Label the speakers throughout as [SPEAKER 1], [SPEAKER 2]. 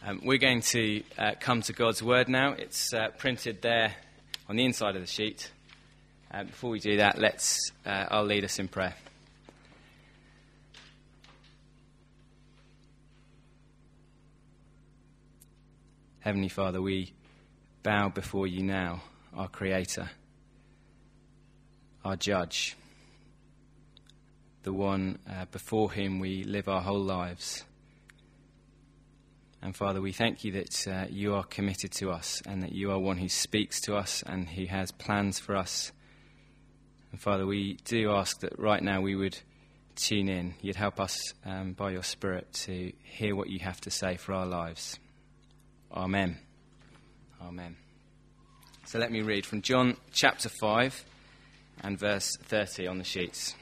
[SPEAKER 1] We're going to come to God's Word now. It's printed there on the inside of the sheet. Before we do that, I'll lead us in prayer. Heavenly Father, we bow before you now, our Creator, our Judge, the one before whom we live our whole lives. And Father, we thank you that you are committed to us and that you are one who speaks to us and who has plans for us. And Father, we do ask that right now we would tune in. You'd help us by your Spirit to hear what you have to say for our lives. Amen. Amen. So let me read from John chapter 5 and verse 30 on the sheets.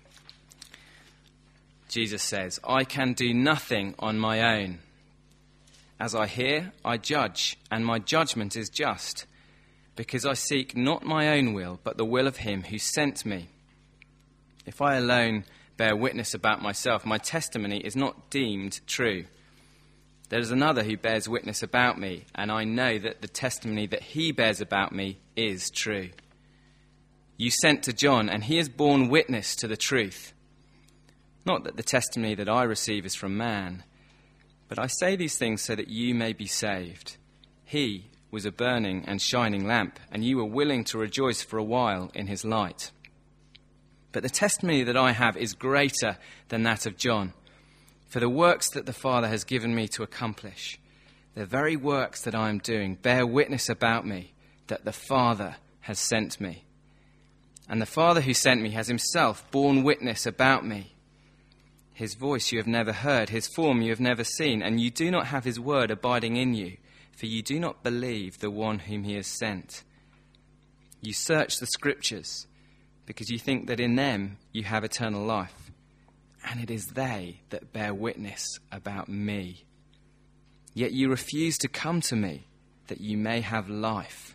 [SPEAKER 1] Jesus says, "I can do nothing on my own. As I hear, I judge, and my judgment is just, because I seek not my own will, but the will of him who sent me. If I alone bear witness about myself, my testimony is not deemed true. There is another who bears witness about me, and I know that the testimony that he bears about me is true. You sent to John, and he has borne witness to the truth. Not that the testimony that I receive is from man, but I say these things so that you may be saved. He was a burning and shining lamp, and you were willing to rejoice for a while in his light. But the testimony that I have is greater than that of John. For the works that the Father has given me to accomplish, the very works that I am doing, bear witness about me that the Father has sent me. And the Father who sent me has himself borne witness about me. His voice you have never heard, his form you have never seen, and you do not have his word abiding in you, for you do not believe the one whom he has sent. You search the Scriptures, because you think that in them you have eternal life, and it is they that bear witness about me. Yet you refuse to come to me, that you may have life.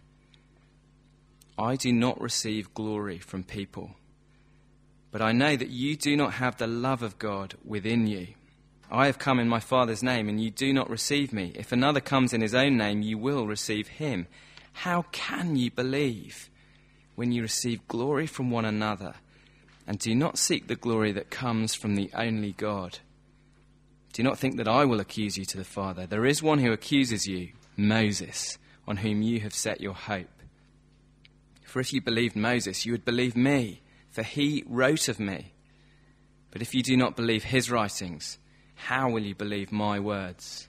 [SPEAKER 1] I do not receive glory from people, but I know that you do not have the love of God within you. I have come in my Father's name, and you do not receive me. If another comes in his own name, you will receive him. How can you believe when you receive glory from one another, and do not seek the glory that comes from the only God? Do not think that I will accuse you to the Father. There is one who accuses you, Moses, on whom you have set your hope. For if you believed Moses, you would believe me, for he wrote of me. But if you do not believe his writings, how will you believe my words?"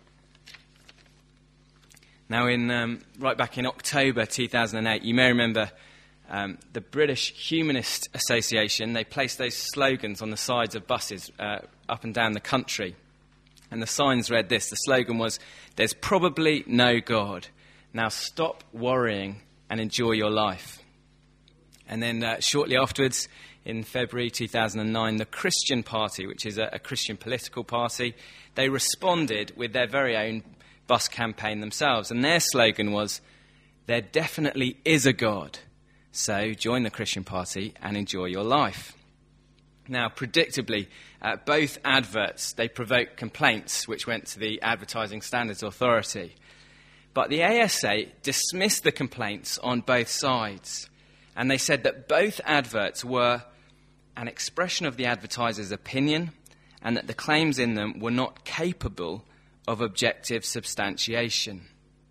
[SPEAKER 1] Now, right back in October 2008, you may remember the British Humanist Association. They placed those slogans on the sides of buses up and down the country. And the signs read this. The slogan was, "There's probably no God. Now stop worrying and enjoy your life." And then shortly afterwards, in February 2009, the Christian Party, which is a Christian political party, they responded with their very own bus campaign themselves. And their slogan was, "There definitely is a God. So join the Christian Party and enjoy your life." Now, predictably, both adverts, they provoked complaints which went to the Advertising Standards Authority. But the ASA dismissed the complaints on both sides. And they said that both adverts were an expression of the advertiser's opinion and that the claims in them were not capable of objective substantiation.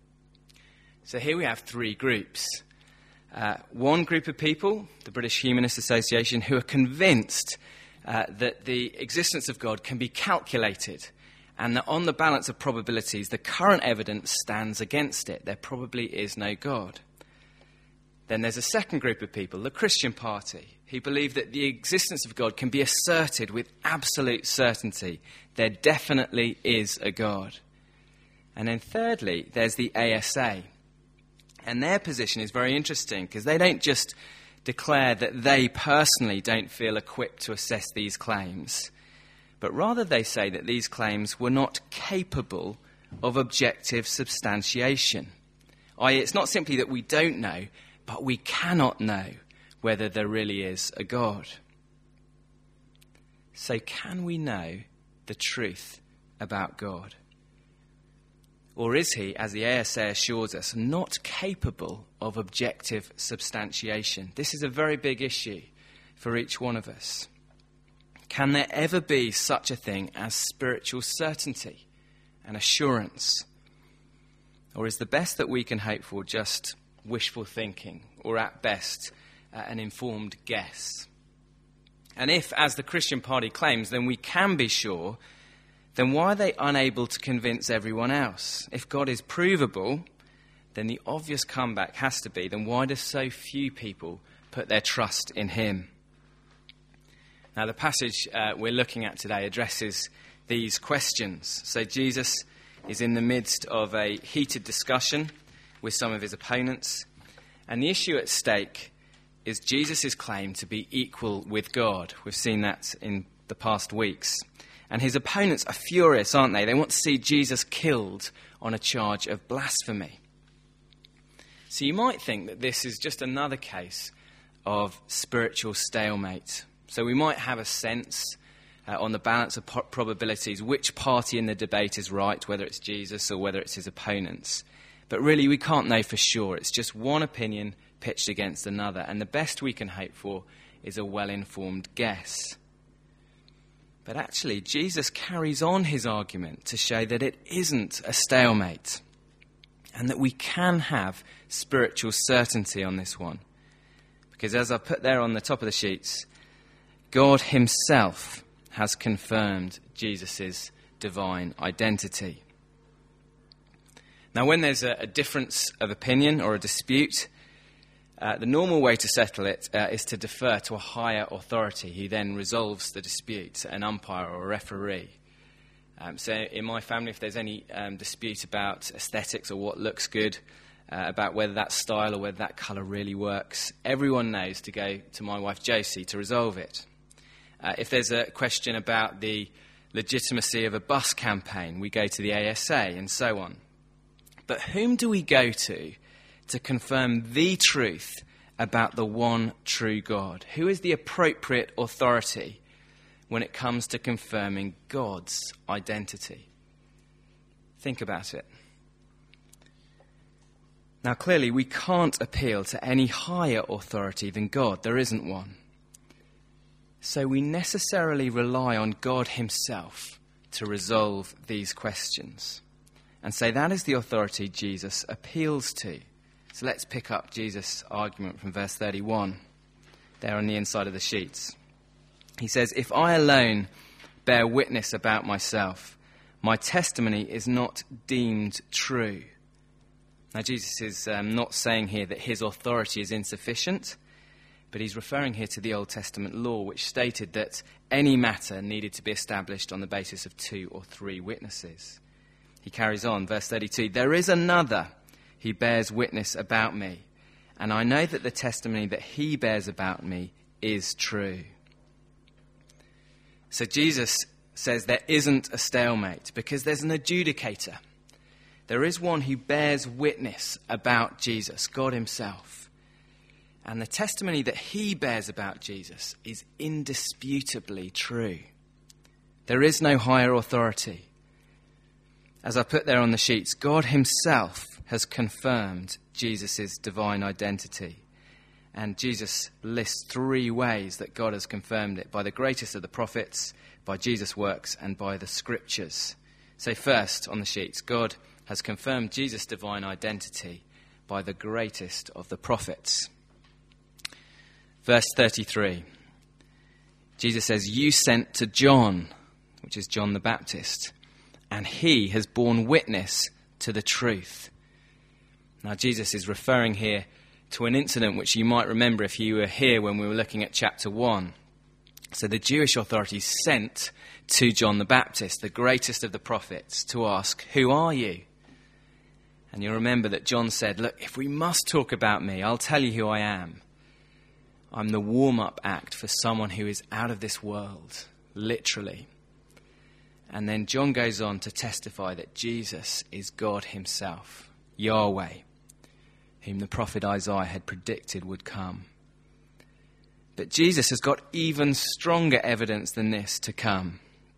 [SPEAKER 1] So here we have three groups. One group of people, the British Humanist Association, who are convinced that the existence of God can be calculated and that on the balance of probabilities, the current evidence stands against it. There probably is no God. Then there's a second group of people, the Christian Party, who believe that the existence of God can be asserted with absolute certainty. There definitely is a God. And then thirdly, there's the ASA. And their position is very interesting because they don't just declare that they personally don't feel equipped to assess these claims, but rather they say that these claims were not capable of objective substantiation. I.e., it's not simply that we don't know, but we cannot know whether there really is a God. So can we know the truth about God? Or is he, as the ASA assures us, not capable of objective substantiation? This is a very big issue for each one of us. Can there ever be such a thing as spiritual certainty and assurance? Or is the best that we can hope for just wishful thinking, or at best, an informed guess? And if, as the Christian Party claims, then we can be sure, then why are they unable to convince everyone else? If God is provable, then the obvious comeback has to be, then why do so few people put their trust in him? Now, the passage we're looking at today addresses these questions. So Jesus is in the midst of a heated discussion with some of his opponents, and the issue at stake is Jesus' claim to be equal with God. We've seen that in the past weeks. And his opponents are furious, aren't they? They want to see Jesus killed on a charge of blasphemy. So you might think that this is just another case of spiritual stalemate. So we might have a sense on the balance of probabilities which party in the debate is right, whether it's Jesus or whether it's his opponents. But really we can't know for sure. It's just one opinion pitched against another. And the best we can hope for is a well-informed guess. But actually, Jesus carries on his argument to show that it isn't a stalemate and that we can have spiritual certainty on this one. Because as I put there on the top of the sheets, God himself has confirmed Jesus' divine identity. Now, when there's a difference of opinion or a dispute, the normal way to settle it is to defer to a higher authority who then resolves the dispute, an umpire or a referee. So in my family, if there's any dispute about aesthetics or what looks good, about whether that style or whether that colour really works, everyone knows to go to my wife Josie to resolve it. If there's a question about the legitimacy of a bus campaign, we go to the ASA and so on. But whom do we go to confirm the truth about the one true God? Who is the appropriate authority when it comes to confirming God's identity? Think about it. Now, clearly, we can't appeal to any higher authority than God. There isn't one. So we necessarily rely on God himself to resolve these questions. And so that is the authority Jesus appeals to. So let's pick up Jesus' argument from verse 31, there on the inside of the sheets. He says, "If I alone bear witness about myself, my testimony is not deemed true." Now, Jesus is not saying here that his authority is insufficient, but he's referring here to the Old Testament law, which stated that any matter needed to be established on the basis of 2 or 3 witnesses. He carries on, verse 32, "There is another who bears witness about me, and I know that the testimony that he bears about me is true." So Jesus says there isn't a stalemate because there's an adjudicator. There is one who bears witness about Jesus, God himself. And the testimony that he bears about Jesus is indisputably true. There is no higher authority. As I put there on the sheets, God himself has confirmed Jesus' divine identity. And Jesus lists 3 ways that God has confirmed it: by the greatest of the prophets, by Jesus' works, and by the scriptures. So first, on the sheets, God has confirmed Jesus' divine identity by the greatest of the prophets. Verse 33, Jesus says, "You sent to John," which is John the Baptist, "and he has borne witness to the truth." Now, Jesus is referring here to an incident which you might remember if you were here when we were looking at chapter 1. So the Jewish authorities sent to John the Baptist, the greatest of the prophets, to ask, "Who are you?" And you'll remember that John said, "Look, if we must talk about me, I'll tell you who I am. I'm the warm-up act for someone who is out of this world," literally. And then John goes on to testify that Jesus is God himself, Yahweh, whom the prophet Isaiah had predicted would come. But Jesus has got even stronger evidence than this to come.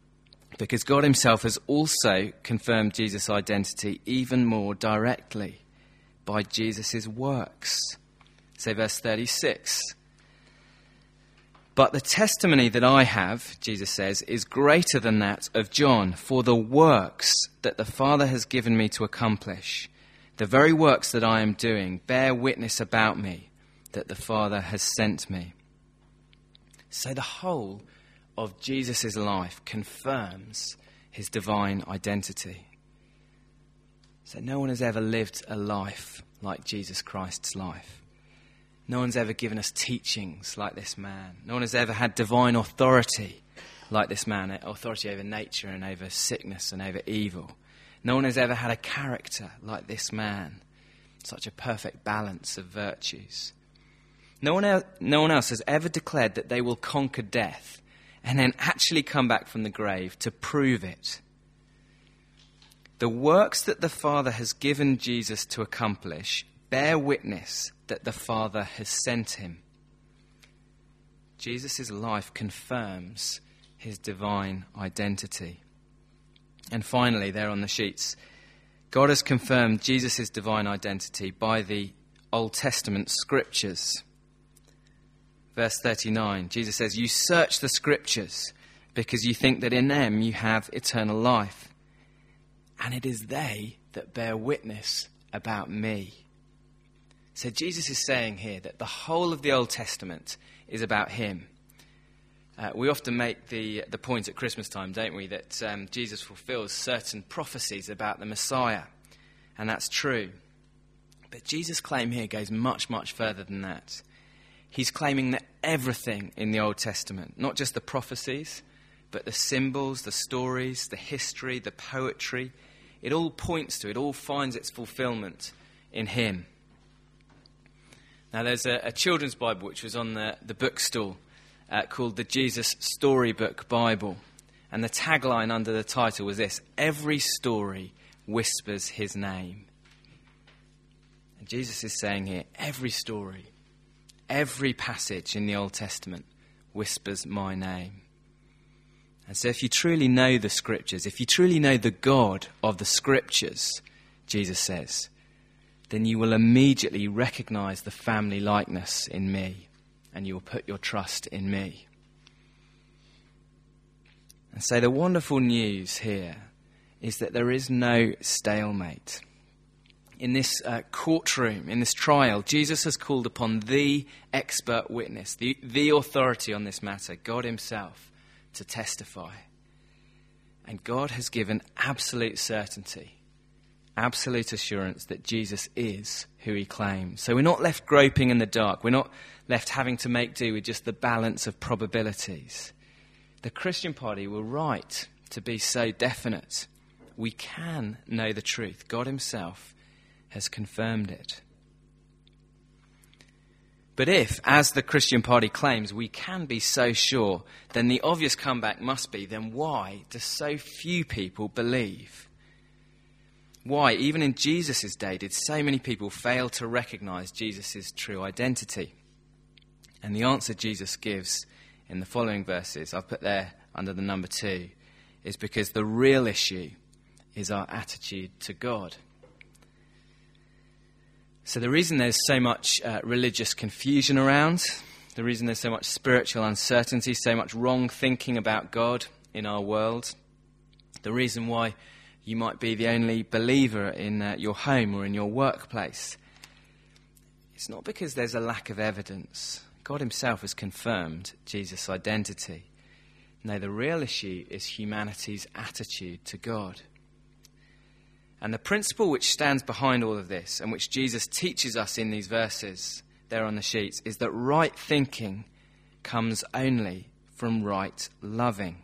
[SPEAKER 1] Because God himself has also confirmed Jesus' identity even more directly by Jesus' works. Say verse 36. But the testimony that I have, Jesus says, is greater than that of John, for the works that the Father has given me to accomplish, the very works that I am doing, bear witness about me that the Father has sent me. So the whole of Jesus' life confirms his divine identity. So no one has ever lived a life like Jesus Christ's life. No one's ever given us teachings like this man. No one has ever had divine authority like this man, authority over nature and over sickness and over evil. No one has ever had a character like this man, such a perfect balance of virtues. No one else has ever declared that they will conquer death and then actually come back from the grave to prove it. The works that the Father has given Jesus to accomplish bear witness that the Father has sent him. Jesus' life confirms his divine identity. And finally, there on the sheets, God has confirmed Jesus' divine identity by the Old Testament scriptures. Verse 39, Jesus says, "You search the scriptures because you think that in them you have eternal life. And it is they that bear witness about me." So Jesus is saying here that the whole of the Old Testament is about him. We often make the point at Christmas time, don't we, that Jesus fulfills certain prophecies about the Messiah. And that's true. But Jesus' claim here goes much, much further than that. He's claiming that everything in the Old Testament, not just the prophecies, but the symbols, the stories, the history, the poetry, it all points to, it all finds its fulfillment in him. Now there's a children's Bible which was on the bookstall called the Jesus Storybook Bible. And the tagline under the title was this: "Every story whispers his name." And Jesus is saying here, every story, every passage in the Old Testament whispers my name. And so if you truly know the scriptures, if you truly know the God of the scriptures, Jesus says, then you will immediately recognize the family likeness in me, and you will put your trust in me. And so the wonderful news here is that there is no stalemate. In this courtroom, in this trial, Jesus has called upon the expert witness, the authority on this matter, God himself, to testify. And God has given absolute certainty, absolute assurance that Jesus is who he claims. So we're not left groping in the dark. We're not left having to make do with just the balance of probabilities. The Christian party were right to be so definite. We can know the truth. God himself has confirmed it. But if, as the Christian party claims, we can be so sure, then the obvious comeback must be, then why do so few people believe? Why, even in Jesus' day, did so many people fail to recognize Jesus' true identity? And the answer Jesus gives in the following verses, I've put there under the number 2, is because the real issue is our attitude to God. So the reason there's so much religious confusion around, the reason there's so much spiritual uncertainty, so much wrong thinking about God in our world, the reason why you might be the only believer in your home or in your workplace, it's not because there's a lack of evidence. God himself has confirmed Jesus' identity. No, the real issue is humanity's attitude to God. And the principle which stands behind all of this, and which Jesus teaches us in these verses there on the sheets, is that right thinking comes only from right loving.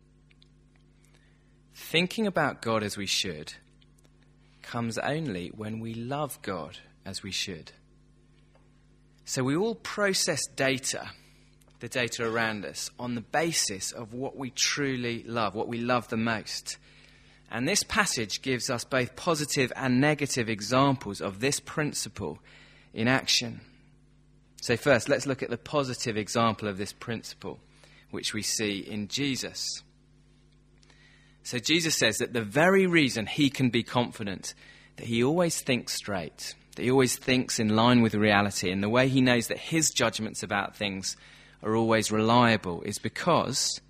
[SPEAKER 1] Thinking about God as we should comes only when we love God as we should. So we all process data, the data around us, on the basis of what we truly love, what we love the most. And this passage gives us both positive and negative examples of this principle in action. So first, let's look at the positive example of this principle, which we see in Jesus. So Jesus says that the very reason he can be confident that he always thinks straight, that he always thinks in line with reality, and the way he knows that his judgments about things are always reliable is because,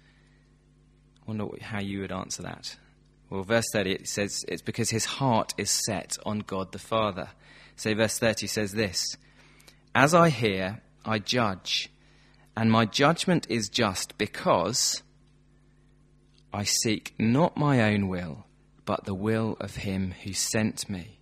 [SPEAKER 1] I wonder how you would answer that. Well, verse 30, it says it's because his heart is set on God the Father. So verse 30 says this, "As I hear, I judge, and my judgment is just because I seek not my own will, but the will of him who sent me."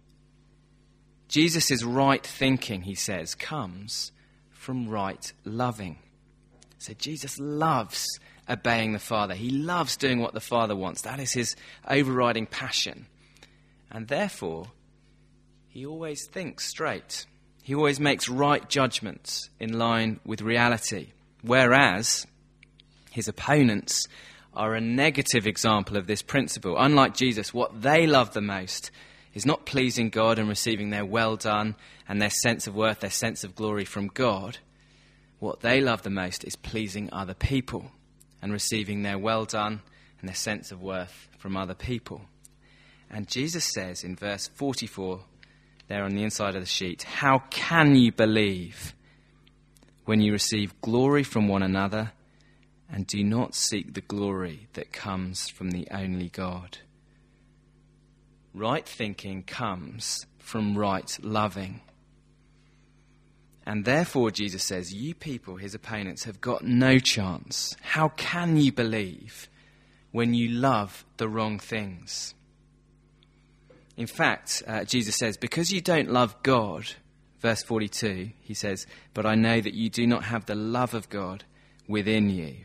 [SPEAKER 1] Jesus' right thinking, he says, comes from right loving. So Jesus loves obeying the Father. He loves doing what the Father wants. That is his overriding passion. And therefore, he always thinks straight. He always makes right judgments in line with reality. Whereas his opponents are a negative example of this principle. Unlike Jesus, what they love the most is not pleasing God and receiving their well done and their sense of worth, their sense of glory from God. What they love the most is pleasing other people and receiving their well done and their sense of worth from other people. And Jesus says in verse 44, there on the inside of the sheet, "How can you believe when you receive glory from one another and do not seek the glory that comes from the only God?" Right thinking comes from right loving. And therefore, Jesus says, you people, his opponents, have got no chance. How can you believe when you love the wrong things? In fact, Jesus says, because you don't love God, verse 42, he says, "But I know that you do not have the love of God within you.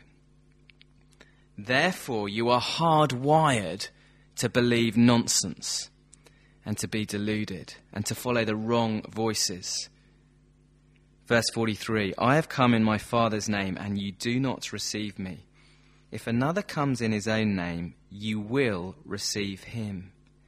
[SPEAKER 1] Therefore, you are hardwired to believe nonsense and to be deluded and to follow the wrong voices." Verse 43, "I have come in my Father's name and you do not receive me. If another comes in his own name, you will receive him."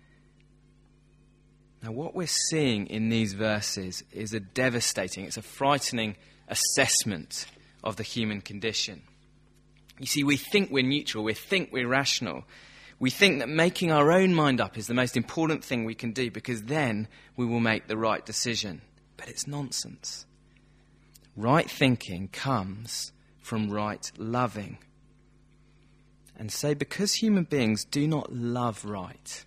[SPEAKER 1] Now what we're seeing in these verses is it's a frightening assessment of the human condition. You see, we think we're neutral, we think we're rational. We think that making our own mind up is the most important thing we can do because then we will make the right decision. But it's nonsense. Right thinking comes from right loving. And so because human beings do not love right,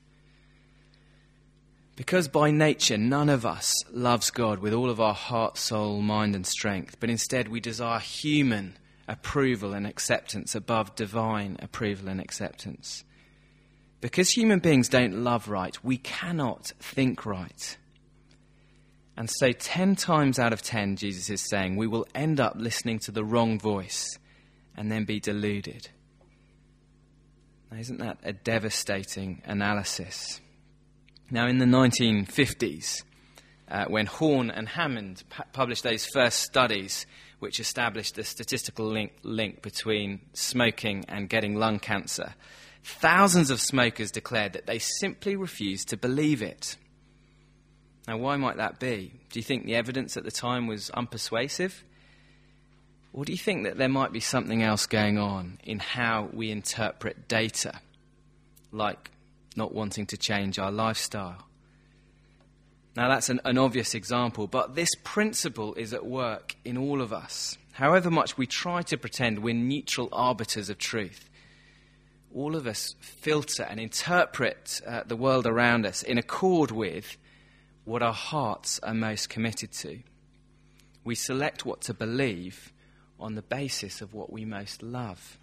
[SPEAKER 1] because by nature none of us loves God with all of our heart, soul, mind and strength, but instead we desire human approval and acceptance above divine approval and acceptance. Because human beings don't love right, we cannot think right. And so 10 times out of 10, Jesus is saying, we will end up listening to the wrong voice and then be deluded. Now, isn't that a devastating analysis? Now, in the 1950s, when Horn and Hammond published those first studies which established the statistical link between smoking and getting lung cancer, thousands of smokers declared that they simply refused to believe it. Now, why might that be? Do you think the evidence at the time was unpersuasive? Or do you think that there might be something else going on in how we interpret data, like not wanting to change our lifestyle? Now, that's an obvious example, but this principle is at work in all of us. However much we try to pretend we're neutral arbiters of truth, all of us filter and interpret the world around us in accord with what our hearts are most committed to. We select what to believe on the basis of what we most love.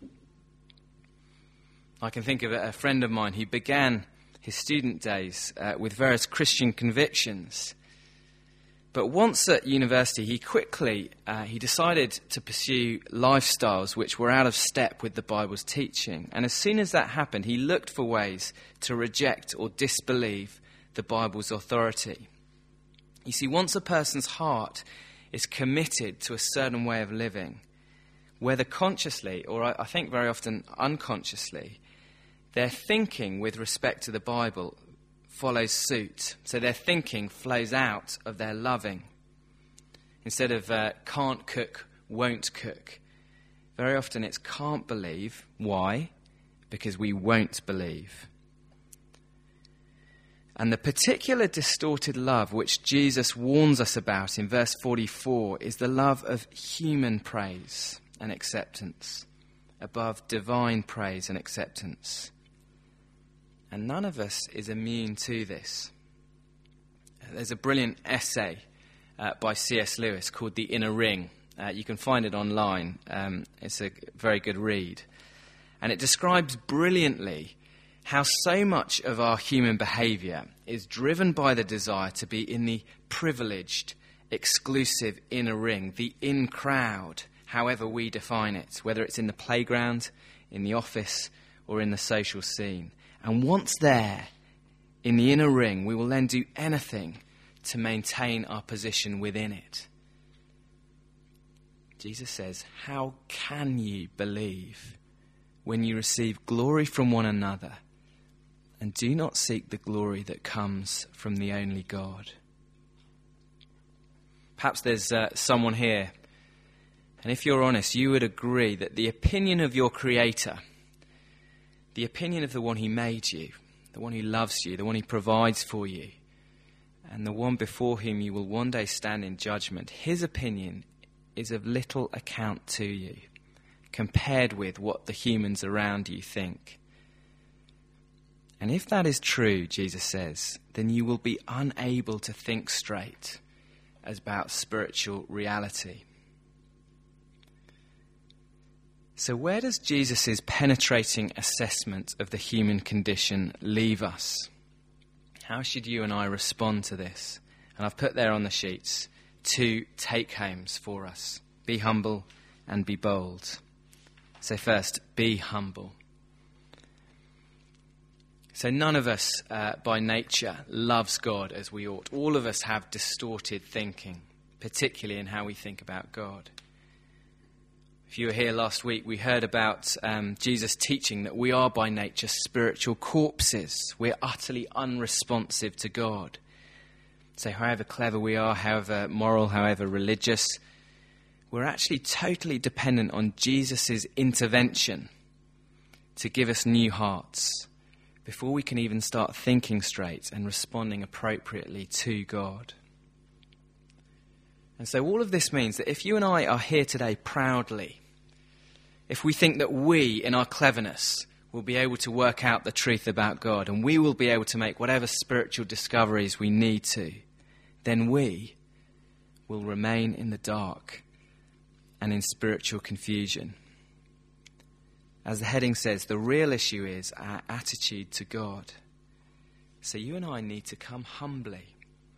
[SPEAKER 1] I can think of a friend of mine who began his student days with various Christian convictions. But once at university, he decided to pursue lifestyles which were out of step with the Bible's teaching. And as soon as that happened, he looked for ways to reject or disbelieve the Bible's authority. You see, once a person's heart is committed to a certain way of living, whether consciously or I think very often unconsciously, their thinking with respect to the Bible follows suit. So their thinking flows out of their loving. Instead of can't cook, won't cook. Very often it's can't believe. Why? because we won't believe. And the particular distorted love which Jesus warns us about in verse 44 is the love of human praise and acceptance above divine praise and acceptance. And none of us is immune to this. There's a brilliant essay by C.S. Lewis called The Inner Ring. You can find it online. It's a very good read. And it describes brilliantly how so much of our human behaviour is driven by the desire to be in the privileged, exclusive inner ring, the in crowd, however we define it, whether it's in the playground, in the office, or in the social scene. And once there, in the inner ring, we will then do anything to maintain our position within it. Jesus says, how can you believe when you receive glory from one another and do not seek the glory that comes from the only God? Perhaps there's someone here, and if you're honest, you would agree that the opinion of your Creator, the opinion of the one who made you, the one who loves you, the one who provides for you, and the one before whom you will one day stand in judgment, his opinion is of little account to you compared with what the humans around you think. And if that is true, Jesus says, then you will be unable to think straight about spiritual reality. So where does Jesus' penetrating assessment of the human condition leave us? How should you and I respond to this? And I've put there on the sheets 2 take-homes for us. Be humble and be bold. So first, be humble. So none of us by nature loves God as we ought. All of us have distorted thinking, particularly in how we think about God. If you were here last week, we heard about Jesus teaching that we are by nature spiritual corpses. We're utterly unresponsive to God. So however clever we are, however moral, however religious, we're actually totally dependent on Jesus' intervention to give us new hearts before we can even start thinking straight and responding appropriately to God. And so all of this means that if you and I are here today proudly, if we think that we, in our cleverness, will be able to work out the truth about God and we will be able to make whatever spiritual discoveries we need to, then we will remain in the dark and in spiritual confusion. As the heading says, the real issue is our attitude to God. So you and I need to come humbly.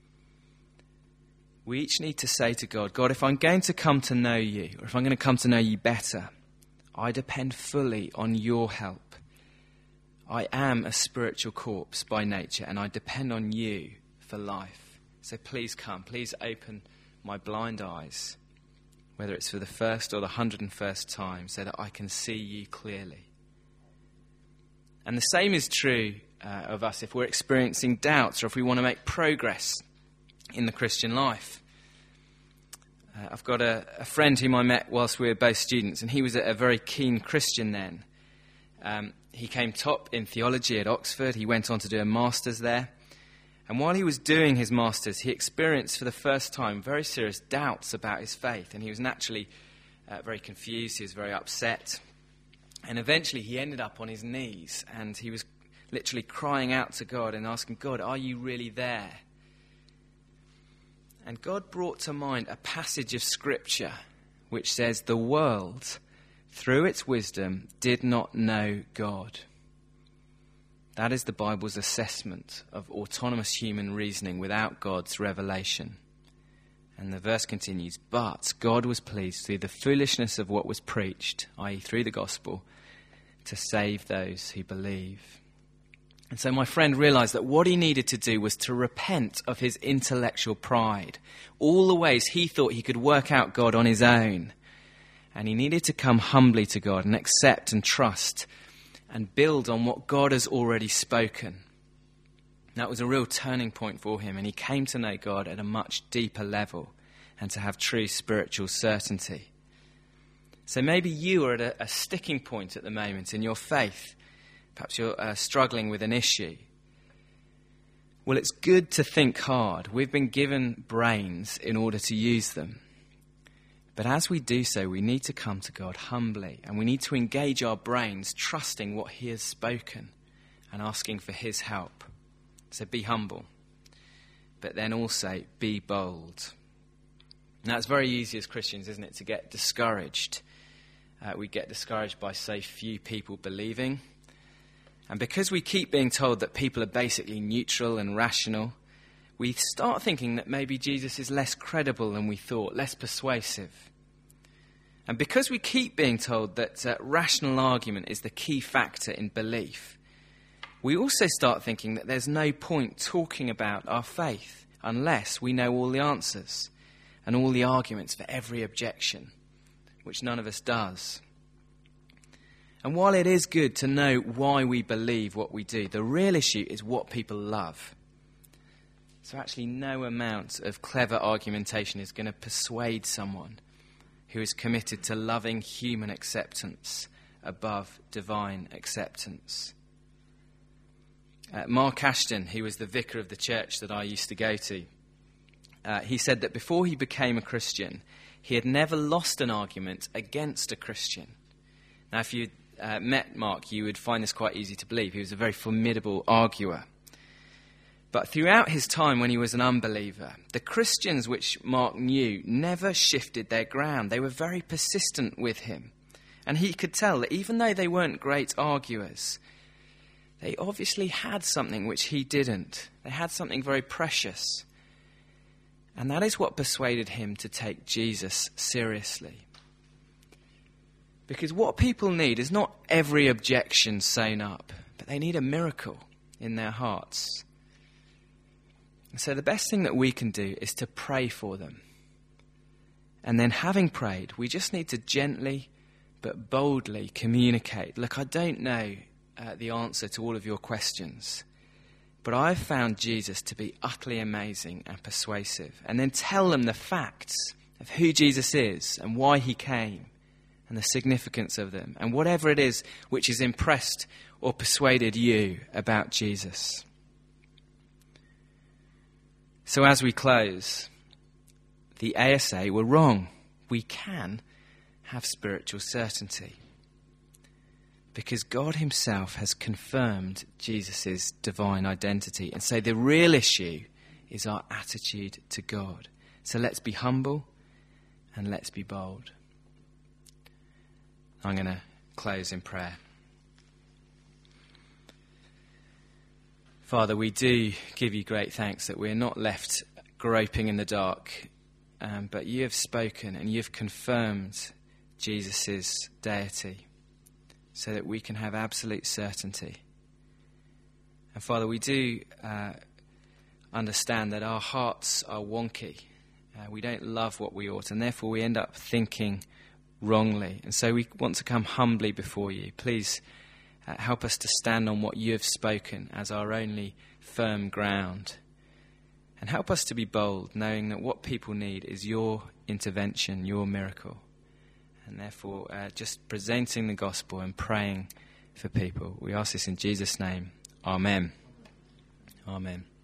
[SPEAKER 1] We each need to say to God, God, if I'm going to come to know you, or if I'm going to come to know you better, I depend fully on your help. I am a spiritual corpse by nature, and I depend on you for life. So please come, please open my blind eyes, whether it's for the first or the 101st time, so that I can see you clearly. And the same is true of us if we're experiencing doubts or if we want to make progress in the Christian life. I've got a friend whom I met whilst we were both students, and he was a very keen Christian then. He came top in theology at Oxford. He went on to do a master's there. And while he was doing his master's, he experienced for the first time very serious doubts about his faith. And he was naturally very confused. He was very upset. And eventually he ended up on his knees, and he was literally crying out to God and asking, God, are you really there? And God brought to mind a passage of Scripture which says, the world, through its wisdom, did not know God. That is the Bible's assessment of autonomous human reasoning without God's revelation. And the verse continues, but God was pleased through the foolishness of what was preached, i.e. through the gospel, to save those who believe. And so my friend realized that what he needed to do was to repent of his intellectual pride, all the ways he thought he could work out God on his own. And he needed to come humbly to God and accept and trust and build on what God has already spoken. That was a real turning point for him, and he came to know God at a much deeper level and to have true spiritual certainty. So maybe you are at a sticking point at the moment in your faith. Perhaps you're struggling with an issue. Well, it's good to think hard. We've been given brains in order to use them. But as we do so, we need to come to God humbly, and we need to engage our brains, trusting what he has spoken and asking for his help. So be humble, but then also be bold. Now, it's very easy as Christians, isn't it, to get discouraged. We get discouraged by so few people believing. And because we keep being told that people are basically neutral and rational, we start thinking that maybe Jesus is less credible than we thought, less persuasive. And because we keep being told that rational argument is the key factor in belief, we also start thinking that there's no point talking about our faith unless we know all the answers and all the arguments for every objection, which none of us does. And while it is good to know why we believe what we do, the real issue is what people love. So actually no amount of clever argumentation is going to persuade someone who is committed to loving human acceptance above divine acceptance. Mark Ashton, he was the vicar of the church that I used to go to, he said that before he became a Christian, he had never lost an argument against a Christian. Now, if you met Mark, you would find this quite easy to believe. He was a very formidable arguer. But throughout his time when he was an unbeliever, the Christians which Mark knew never shifted their ground. They were very persistent with him. And he could tell that even though they weren't great arguers, they obviously had something which he didn't. They had something very precious. And that is what persuaded him to take Jesus seriously. Because what people need is not every objection sewn up, but they need a miracle in their hearts. And so the best thing that we can do is to pray for them. And then having prayed, we just need to gently but boldly communicate. Look, I don't know the answer to all of your questions, but I've found Jesus to be utterly amazing and persuasive. And then tell them the facts of who Jesus is and why he came and the significance of them and whatever it is which has impressed or persuaded you about Jesus. So as we close, the ASA were wrong. We can have spiritual certainty because God himself has confirmed Jesus' divine identity. And so the real issue is our attitude to God. So let's be humble and let's be bold. I'm going to close in prayer. Father, we do give you great thanks that we're not left groping in the dark, but you have spoken and you've confirmed Jesus' deity so that we can have absolute certainty. And Father, we do understand that our hearts are wonky. We don't love what we ought, and therefore we end up thinking wrongly. And so we want to come humbly before you. Please help us to stand on what you have spoken as our only firm ground. And help us to be bold, knowing that what people need is your intervention, your miracle. And therefore, just presenting the gospel and praying for people. We ask this in Jesus' name. Amen. Amen.